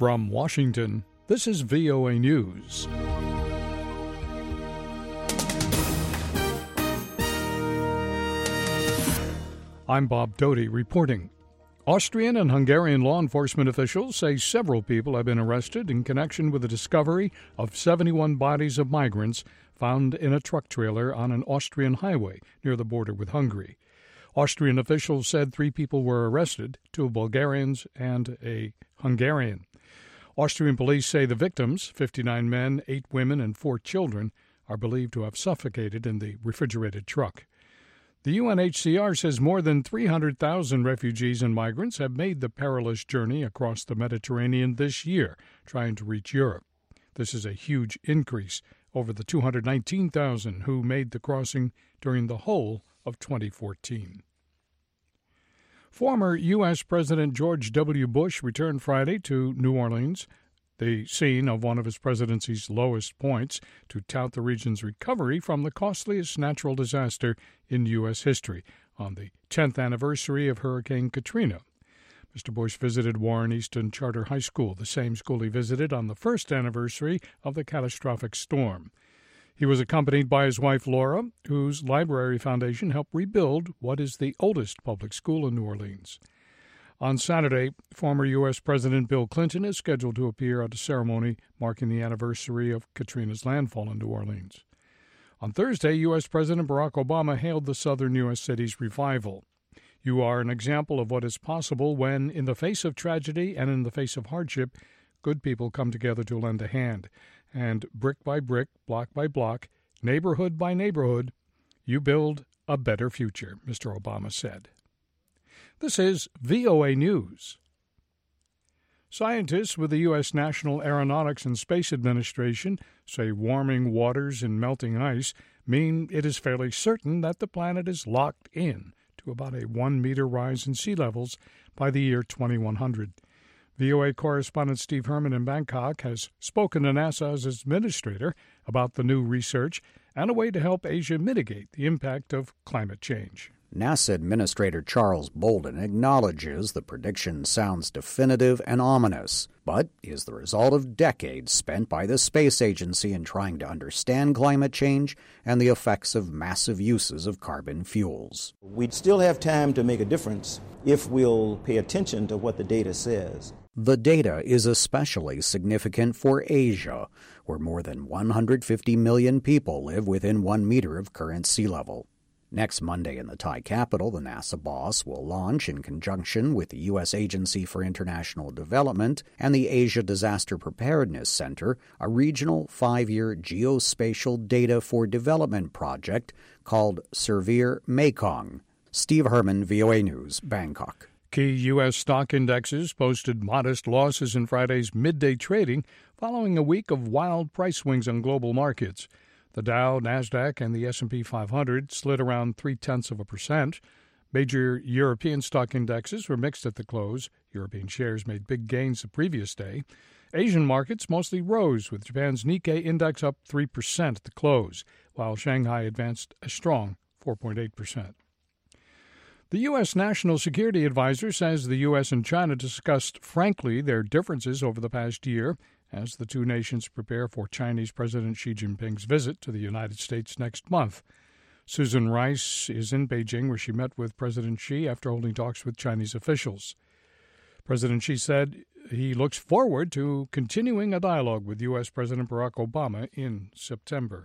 From Washington, this is VOA News. I'm Bob Doty reporting. Austrian and Hungarian law enforcement officials say several people have been arrested in connection with the discovery of 71 bodies of migrants found in a truck trailer on an Austrian highway near the border with Hungary. Austrian officials said 3 people were arrested, 2 Bulgarians and a Hungarian. Austrian police say the victims, 59 men, 8 women, and 4 children, are believed to have suffocated in the refrigerated truck. The UNHCR says more than 300,000 refugees and migrants have made the perilous journey across the Mediterranean this year, trying to reach Europe. This is a huge increase over the 219,000 who made the crossing during the whole of 2014. Former U.S. President George W. Bush returned Friday to New Orleans, the scene of one of his presidency's lowest points, to tout the region's recovery from the costliest natural disaster in U.S. history on the 10th anniversary of Hurricane Katrina. Mr. Bush visited Warren Easton Charter High School, the same school he visited on the first anniversary of the catastrophic storm. He was accompanied by his wife, Laura, whose Library Foundation helped rebuild what is the oldest public school in New Orleans. On Saturday, former U.S. President Bill Clinton is scheduled to appear at a ceremony marking the anniversary of Katrina's landfall in New Orleans. On Thursday, U.S. President Barack Obama hailed the southern U.S. city's revival. "You are an example of what is possible when, in the face of tragedy and in the face of hardship, good people come together to lend a hand. And brick by brick, block by block, neighborhood by neighborhood, you build a better future," Mr. Obama said. This is VOA News. Scientists with the U.S. National Aeronautics and Space Administration say warming waters and melting ice mean it is fairly certain that the planet is locked in to about a 1-meter rise in sea levels by the year 2100. VOA correspondent Steve Herman in Bangkok has spoken to NASA's administrator about the new research and a way to help Asia mitigate the impact of climate change. NASA Administrator Charles Bolden acknowledges the prediction sounds definitive and ominous, but is the result of decades spent by the space agency in trying to understand climate change and the effects of massive uses of carbon fuels. We'd still have time to make a difference if we'll pay attention to what the data says. The data is especially significant for Asia, where more than 150 million people live within 1 meter of current sea level. Next Monday in the Thai capital, the NASA boss will launch, in conjunction with the U.S. Agency for International Development and the Asia Disaster Preparedness Center, a regional 5-year geospatial data for development project called Surveyor Mekong. Steve Herman, VOA News, Bangkok. Key U.S. stock indexes posted modest losses in Friday's midday trading following a week of wild price swings on global markets. The Dow, Nasdaq, and the S&P 500 slid around 0.3%. Major European stock indexes were mixed at the close. European shares made big gains the previous day. Asian markets mostly rose, with Japan's Nikkei index up 3% at the close, while Shanghai advanced a strong 4.8%. The U.S. National Security Advisor says the U.S. and China discussed frankly their differences over the past year as the two nations prepare for Chinese President Xi Jinping's visit to the United States next month. Susan Rice is in Beijing, where she met with President Xi after holding talks with Chinese officials. President Xi said he looks forward to continuing a dialogue with U.S. President Barack Obama in September.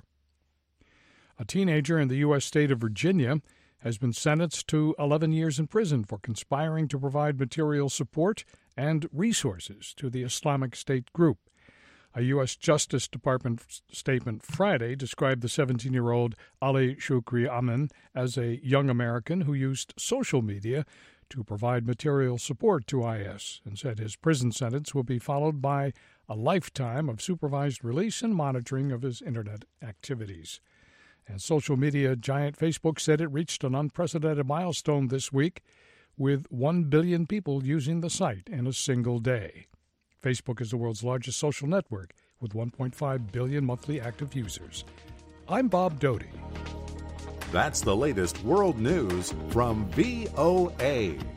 A teenager in the U.S. state of Virginia has been sentenced to 11 years in prison for conspiring to provide material support and resources to the Islamic State group. A U.S. Justice Department statement Friday described the 17-year-old Ali Shukri Amin as a young American who used social media to provide material support to IS and said his prison sentence will be followed by a lifetime of supervised release and monitoring of his Internet activities. And social media giant Facebook said it reached an unprecedented milestone this week, with 1 billion people using the site in a single day. Facebook is the world's largest social network, with 1.5 billion monthly active users. I'm Bob Doty. That's the latest world news from VOA.